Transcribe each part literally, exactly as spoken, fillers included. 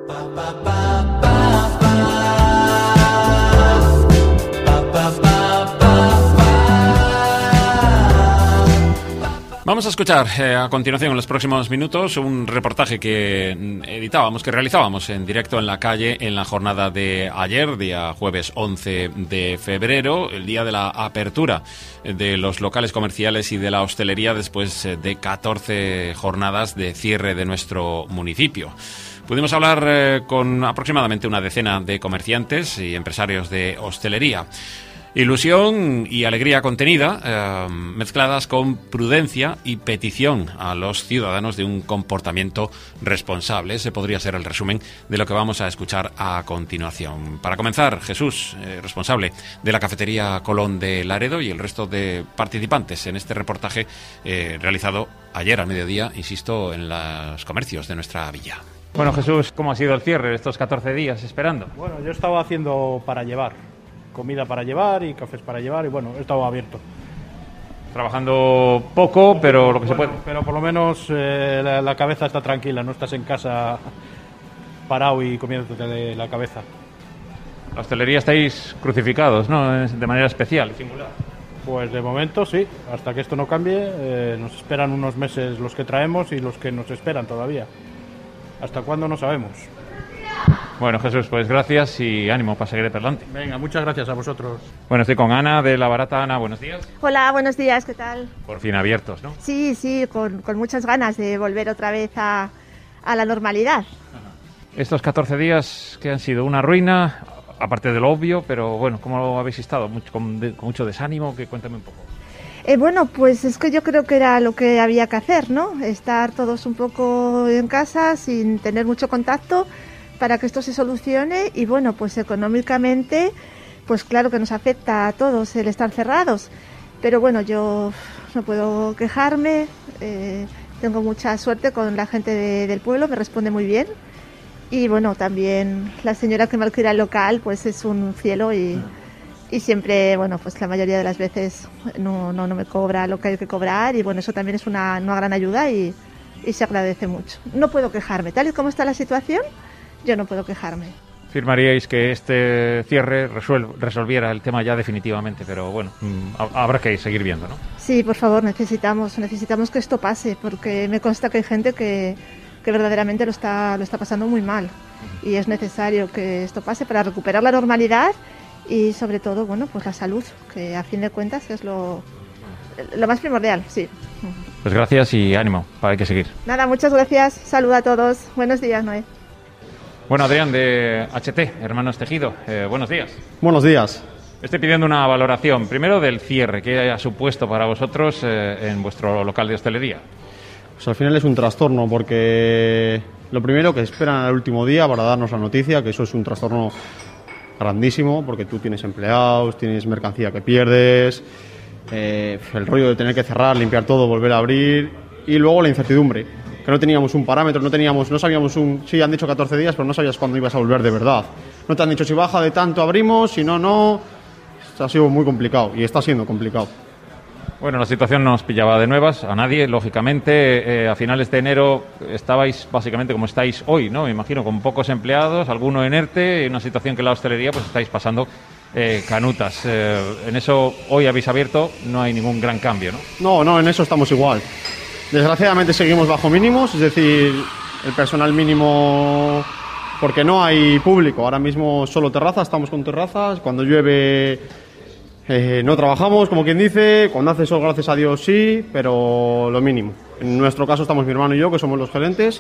Vamos a escuchar eh, a continuación, en los próximos minutos, un reportaje que editábamos, que realizábamos en directo en la calle en la jornada de ayer, día jueves once de febrero, el día de la apertura de los locales comerciales y de la hostelería después de catorce jornadas de cierre de nuestro municipio. Pudimos hablar eh, con aproximadamente una decena de comerciantes y empresarios de hostelería. Ilusión y alegría contenida, eh, mezcladas con prudencia y petición a los ciudadanos de un comportamiento responsable. Ese podría ser el resumen de lo que vamos a escuchar a continuación. Para comenzar, Jesús, eh, responsable de la cafetería Colón de Laredo, y el resto de participantes en este reportaje eh, realizado ayer al mediodía, insisto, en los comercios de nuestra villa. Bueno, Jesús, ¿cómo ha sido el cierre de estos catorce días esperando? Bueno, yo estaba haciendo para llevar. Comida para llevar y cafés para llevar y bueno, he estado abierto. Trabajando poco, pero lo que bueno, se puede. Pero por lo menos eh, la, la cabeza está tranquila, no estás en casa parado y comiéndote de la cabeza. La hostelería estáis crucificados, ¿no? De manera especial, singular. Pues de momento sí, hasta que esto no cambie, eh, nos esperan unos meses los que traemos y los que nos esperan todavía. ¿Hasta cuándo? No sabemos. Bueno, Jesús, pues gracias y ánimo para seguir adelante. Venga, muchas gracias a vosotros. Bueno, estoy con Ana de La Barata. Ana, buenos días. Hola, buenos días, ¿qué tal? Por fin abiertos, ¿no? Sí, sí, con, con muchas ganas de volver otra vez a, a la normalidad. Estos catorce días que han sido una ruina, aparte de lo obvio, pero bueno, ¿cómo lo habéis estado? Mucho, con, de, con mucho desánimo, que cuéntame un poco. Eh, bueno, pues es que yo creo que era lo que había que hacer, ¿no? Estar todos un poco en casa sin tener mucho contacto, para que esto se solucione. Y bueno, pues económicamente, pues claro que nos afecta a todos el estar cerrados, pero bueno, yo no puedo quejarme, eh, tengo mucha suerte con la gente de, del pueblo, me responde muy bien, y bueno, también la señora que me alquila el local, pues es un cielo y, y siempre, bueno, pues la mayoría de las veces no, no, no me cobra lo que hay que cobrar, y bueno, eso también es una, una gran ayuda y, y se agradece mucho. No puedo quejarme, tal y como está la situación, yo no puedo quejarme. Firmaríais que este cierre resuel- resolviera el tema ya definitivamente, pero bueno, mmm, habrá que seguir viendo, ¿no? Sí, por favor, necesitamos necesitamos que esto pase, porque me consta que hay gente que, que verdaderamente lo está, lo está pasando muy mal, y es necesario que esto pase para recuperar la normalidad y sobre todo, bueno, pues la salud, que a fin de cuentas es lo, lo más primordial, sí. Pues gracias y ánimo, hay que seguir. Nada, muchas gracias, salud a todos, buenos días, Noé. Bueno, Adrián, de H T, Hermanos Tejido, eh, buenos días. Buenos días. Estoy pidiendo una valoración, primero del cierre, ¿qué ha supuesto para vosotros eh, en vuestro local de hostelería? Pues al final es un trastorno, porque lo primero que esperan al último día para darnos la noticia, que eso es un trastorno grandísimo, porque tú tienes empleados, tienes mercancía que pierdes, eh, el rollo de tener que cerrar, limpiar todo, volver a abrir, y luego la incertidumbre. Que no teníamos un parámetro, no teníamos, no sabíamos un... Sí, han dicho catorce días, pero no sabías cuándo ibas a volver de verdad. No te han dicho si baja de tanto abrimos, si no, no... Esto ha sido muy complicado y está siendo complicado. Bueno, la situación no os pillaba de nuevas, a nadie, lógicamente. Eh, a finales de enero estabais básicamente como estáis hoy, ¿no? Me imagino, con pocos empleados, alguno en ERTE, y una situación que en la hostelería pues estáis pasando eh, canutas. Eh, en eso hoy habéis abierto, no hay ningún gran cambio, ¿no? No, no, en eso estamos igual. Desgraciadamente seguimos bajo mínimos, es decir, el personal mínimo, porque no hay público. Ahora mismo solo terrazas, estamos con terrazas. Cuando llueve eh, no trabajamos, como quien dice. Cuando hace sol, gracias a Dios, sí, pero lo mínimo. En nuestro caso estamos mi hermano y yo, que somos los gerentes,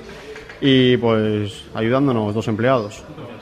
y pues ayudándonos dos empleados.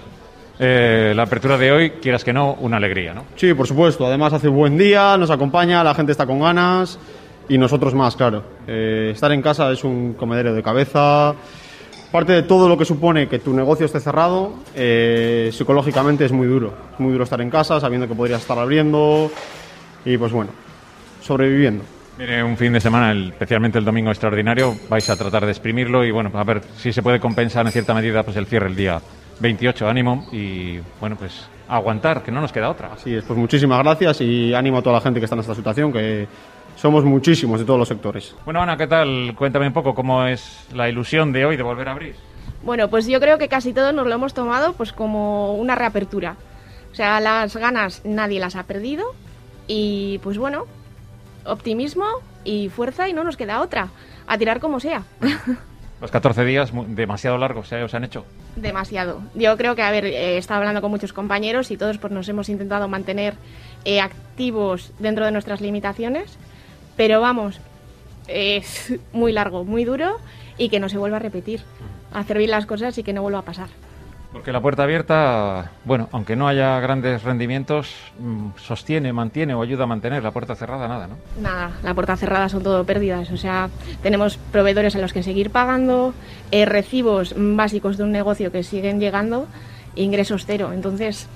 Eh, la apertura de hoy, quieras que no, una alegría, ¿no? Sí, por supuesto. Además hace buen día, nos acompaña, la gente está con ganas. Y nosotros más, claro. Eh, estar en casa es un comedero de cabeza. Parte de todo lo que supone que tu negocio esté cerrado, eh, psicológicamente es muy duro. Es muy duro estar en casa sabiendo que podrías estar abriendo y, pues bueno, sobreviviendo. Viene un fin de semana, el, especialmente el domingo extraordinario. Vais a tratar de exprimirlo y, bueno, a ver si se puede compensar en cierta medida pues el cierre el día veintiocho. Ánimo y, bueno, pues aguantar, que no nos queda otra. Así es, pues muchísimas gracias y ánimo a toda la gente que está en esta situación, que somos muchísimos de todos los sectores. Bueno, Ana, ¿qué tal? Cuéntame un poco cómo es la ilusión de hoy de volver a abrir. Bueno, pues yo creo que casi todos nos lo hemos tomado pues como una reapertura. O sea, las ganas nadie las ha perdido y pues bueno, optimismo y fuerza y no nos queda otra, a tirar como sea. Los catorce días demasiado largos ¿eh? ¿Os han hecho? Demasiado. Yo creo que, a ver, he estado hablando con muchos compañeros y todos pues nos hemos intentado mantener eh, activos dentro de nuestras limitaciones, pero vamos, es muy largo, muy duro y que no se vuelva a repetir. Hacer bien las cosas y que no vuelva a pasar. Porque la puerta abierta, bueno, aunque no haya grandes rendimientos, sostiene, mantiene o ayuda a mantener. La puerta cerrada, nada, ¿no? Nada, la puerta cerrada son todo pérdidas. O sea, tenemos proveedores a los que seguir pagando, eh, recibos básicos de un negocio que siguen llegando, ingresos cero. Entonces,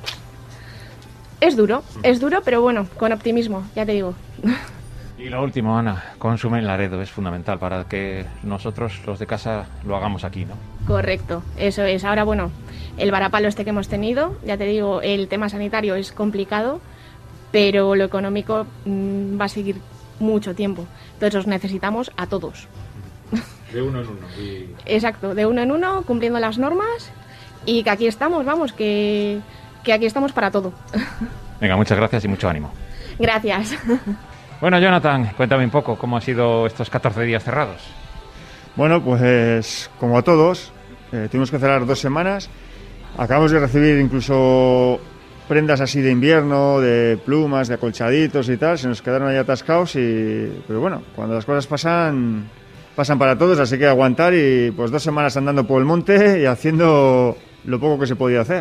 es duro, es duro, pero bueno, con optimismo, ya te digo. Y lo último, Ana, consume en Laredo es fundamental para que nosotros, los de casa, lo hagamos aquí, ¿no? Correcto, eso es. Ahora, bueno, el varapalo este que hemos tenido, ya te digo, el tema sanitario es complicado, pero lo económico mmm, va a seguir mucho tiempo. Entonces os necesitamos a todos. De uno en uno. Y... Exacto, de uno en uno, cumpliendo las normas y que aquí estamos, vamos, que, que aquí estamos para todo. Venga, muchas gracias y mucho ánimo. Gracias. Bueno, Jonathan, cuéntame un poco cómo han sido estos catorce días cerrados. Bueno, pues como a todos, eh, tuvimos que cerrar dos semanas. Acabamos de recibir incluso prendas así de invierno, de plumas, de acolchaditos y tal. Se nos quedaron ahí atascados y... Pero bueno, cuando las cosas pasan, pasan para todos, así que aguantar y pues dos semanas andando por el monte y haciendo lo poco que se podía hacer.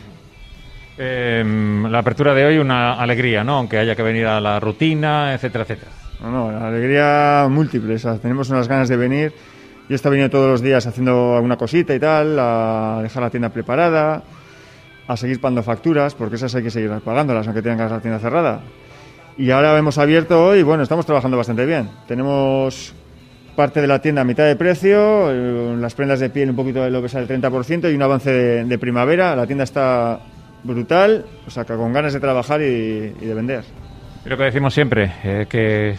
Eh, la apertura de hoy una alegría, ¿no? Aunque haya que venir a la rutina, etcétera, etcétera. No, no, la alegría múltiple. O sea, tenemos unas ganas de venir. Yo estoy viniendo todos los días haciendo alguna cosita y tal, a dejar la tienda preparada, a seguir pagando facturas, porque esas hay que seguir pagándolas, aunque tengan la tienda cerrada. Y ahora hemos abierto hoy y bueno, estamos trabajando bastante bien. Tenemos parte de la tienda a mitad de precio, eh, las prendas de piel un poquito de lo que sale el treinta por ciento y un avance de, de primavera. La tienda está brutal, o sea, que con ganas de trabajar y, y de vender. Y lo que decimos siempre, eh, que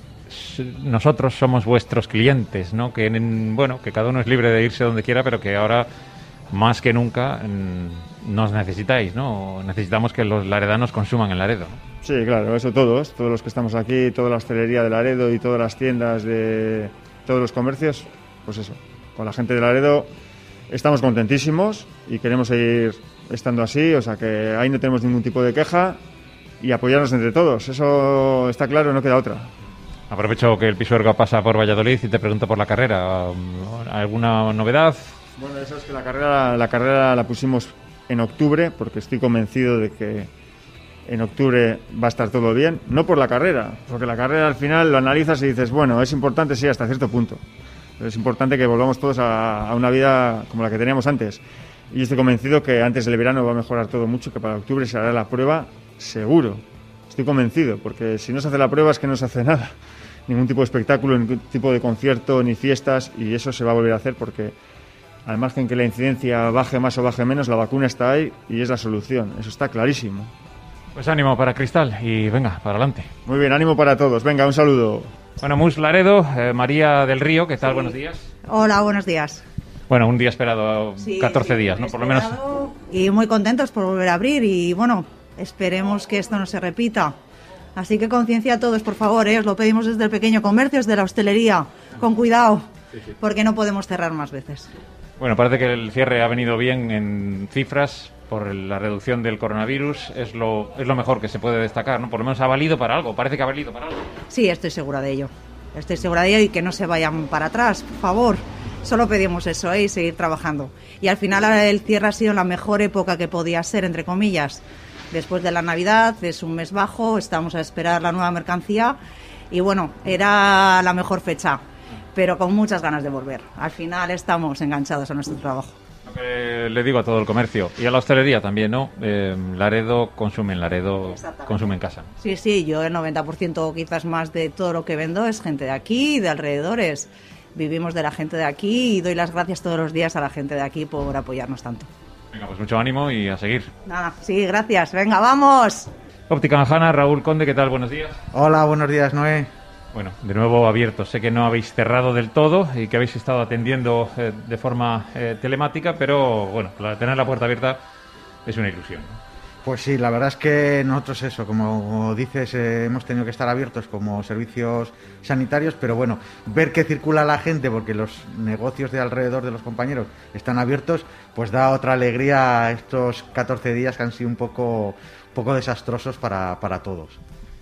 nosotros somos vuestros clientes, ¿no? Que en, bueno, que cada uno es libre de irse donde quiera, pero que ahora más que nunca mm, nos necesitáis, ¿no? Necesitamos que los laredanos consuman en Laredo, ¿no? Sí, claro, eso todos, todos los que estamos aquí, toda la hostelería de Laredo y todas las tiendas de todos los comercios, pues eso, con la gente de Laredo estamos contentísimos y queremos seguir estando así, o sea que ahí no tenemos ningún tipo de queja y apoyarnos entre todos, eso está claro, no queda otra. Aprovecho que el Pisuerga pasa por Valladolid y te pregunto por la carrera, ¿alguna novedad? Bueno, eso es que la carrera, la carrera la pusimos en octubre porque estoy convencido de que en octubre va a estar todo bien, no por la carrera, porque la carrera al final lo analizas y dices, bueno, es importante sí hasta cierto punto, pero es importante que volvamos todos a, a una vida como la que teníamos antes. Y estoy convencido que antes del verano va a mejorar todo mucho, que para octubre se hará la prueba seguro. Estoy convencido, porque si no se hace la prueba es que no se hace nada. Ningún tipo de espectáculo, ningún tipo de concierto, ni fiestas, y eso se va a volver a hacer porque al margen que la incidencia baje más o baje menos, la vacuna está ahí y es la solución. Eso está clarísimo. Pues ánimo para Cristal y venga, para adelante. Muy bien, ánimo para todos. Venga, un saludo. Bueno, Mus Laredo, eh, María del Río, ¿qué tal? Sí. Buenos días. Hola, buenos días. Bueno, un día esperado, sí, catorce sí, días, ¿no? Por lo menos. Y muy contentos por volver a abrir y bueno, esperemos que esto no se repita. Así que conciencia a todos, por favor, ¿eh? Os lo pedimos desde el pequeño comercio, desde la hostelería, con cuidado, porque no podemos cerrar más veces. Bueno, parece que el cierre ha venido bien en cifras por la reducción del coronavirus, es lo, es lo mejor que se puede destacar, ¿no? Por lo menos ha valido para algo, parece que ha valido para algo. Sí, estoy segura de ello, estoy segura de ello y que no se vayan para atrás, por favor. Solo pedimos eso, ¿eh? Y seguir trabajando. Y al final el cierre ha sido la mejor época que podía ser, entre comillas. Después de la Navidad, es un mes bajo, estamos a esperar la nueva mercancía y bueno, era la mejor fecha, pero con muchas ganas de volver. Al final estamos enganchados a nuestro trabajo. Lo que le digo a todo el comercio y a la hostelería también, ¿no? Eh, Laredo consume en Laredo, consume en casa. Sí, sí, yo el noventa por ciento quizás más de todo lo que vendo es gente de aquí y de alrededores. Vivimos de la gente de aquí y doy las gracias todos los días a la gente de aquí por apoyarnos tanto. Venga, pues mucho ánimo y a seguir. Nada, sí, gracias. Venga, vamos. Óptica Majana, Raúl Conde, ¿qué tal? Buenos días. Hola, buenos días, Noé. Bueno, de nuevo abiertos. Sé que no habéis cerrado del todo y que habéis estado atendiendo eh, de forma eh, telemática, pero bueno, tener la puerta abierta es una ilusión, ¿no? Pues sí, la verdad es que nosotros eso, como dices, eh, hemos tenido que estar abiertos como servicios sanitarios, pero bueno, ver que circula la gente porque los negocios de alrededor de los compañeros están abiertos, pues da otra alegría a estos catorce días que han sido un poco, un poco desastrosos para, para todos.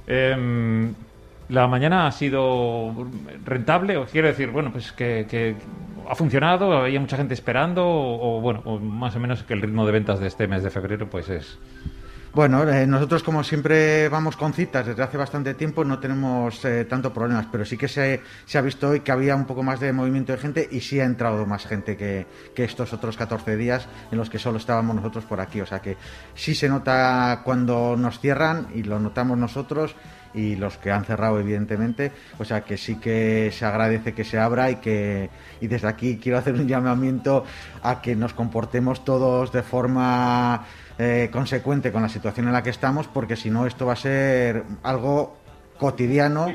Eh, ¿La mañana ha sido rentable? O quiero decir, bueno, pues que, que ha funcionado, había mucha gente esperando, o, o bueno, o más o menos que el ritmo de ventas de este mes de febrero pues es... Bueno, eh, nosotros como siempre vamos con citas desde hace bastante tiempo, no tenemos eh, tanto problemas, pero sí que se, se ha visto hoy que había un poco más de movimiento de gente y sí ha entrado más gente que, que estos otros catorce días en los que solo estábamos nosotros por aquí. O sea que sí se nota cuando nos cierran y lo notamos nosotros y los que han cerrado evidentemente, o sea que sí que se agradece que se abra y que y desde aquí quiero hacer un llamamiento a que nos comportemos todos de forma eh, consecuente con la situación en la que estamos, porque si no esto va a ser algo cotidiano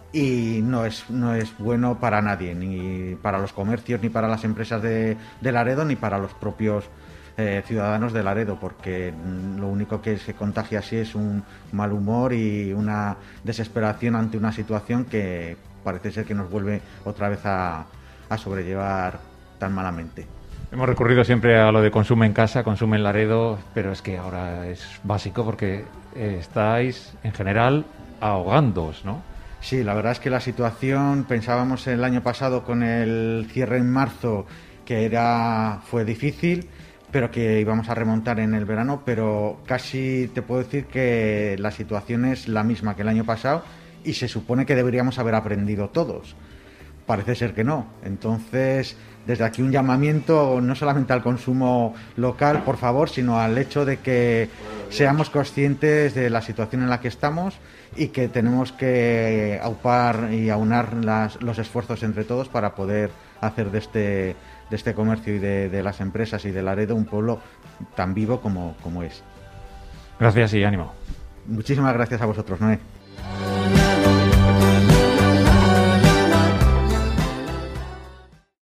y no es no es bueno para nadie, ni para los comercios, ni para las empresas de, de Laredo, ni para los propios Eh, ciudadanos de Laredo, porque lo único que se contagia así es un mal humor y una desesperación ante una situación que parece ser que nos vuelve otra vez a, a sobrellevar tan malamente. Hemos recurrido siempre a lo de consume en casa, consume en Laredo, pero es que ahora es básico porque eh, estáis en general ahogándoos, ¿no? Sí, la verdad es que la situación, pensábamos el año pasado con el cierre en marzo que era fue difícil, pero que íbamos a remontar en el verano, pero casi te puedo decir que la situación es la misma que el año pasado y se supone que deberíamos haber aprendido todos. Parece ser que no. Entonces, desde aquí un llamamiento no solamente al consumo local, por favor, sino al hecho de que seamos conscientes de la situación en la que estamos y que tenemos que aupar y aunar las, los esfuerzos entre todos para poder hacer de este de este comercio y de, de las empresas y de Laredo un pueblo tan vivo como, como es. Gracias y ánimo. Muchísimas gracias a vosotros, Noé.